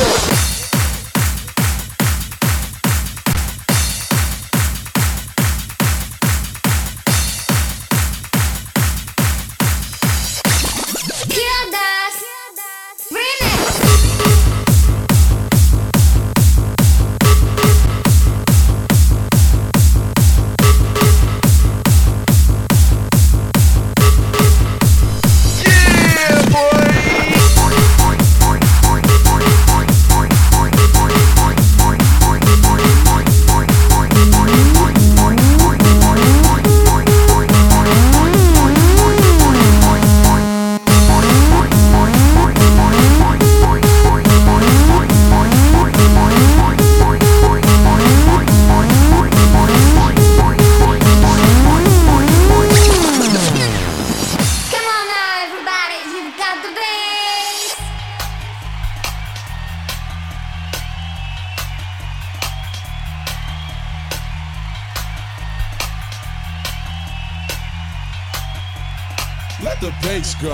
Let the bass go.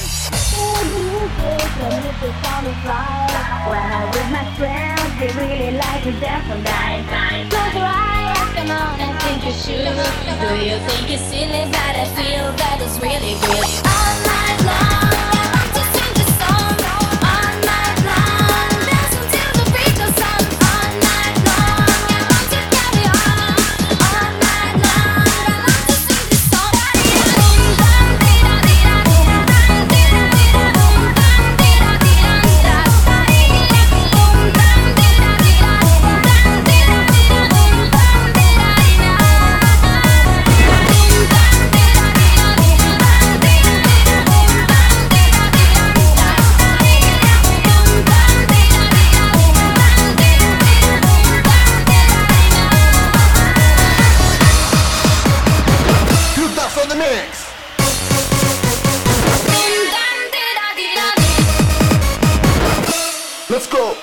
When I'm with my friends, they really like to dance all night. Close your eyes, come on and think you should. Do you think it's silly that I feel that it's really good? All night long, I want to sing the song. All night long, dance until the break of sun. All night long, I want to carry on. All night long, I want to sing the song. On the mix. Let's go.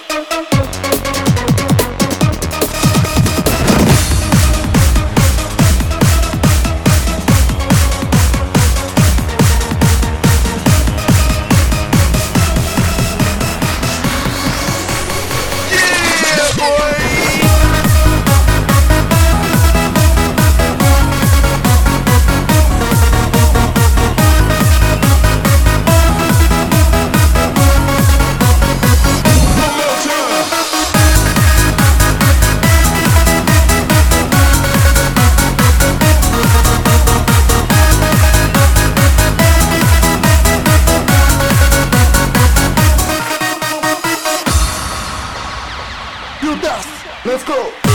Let's go.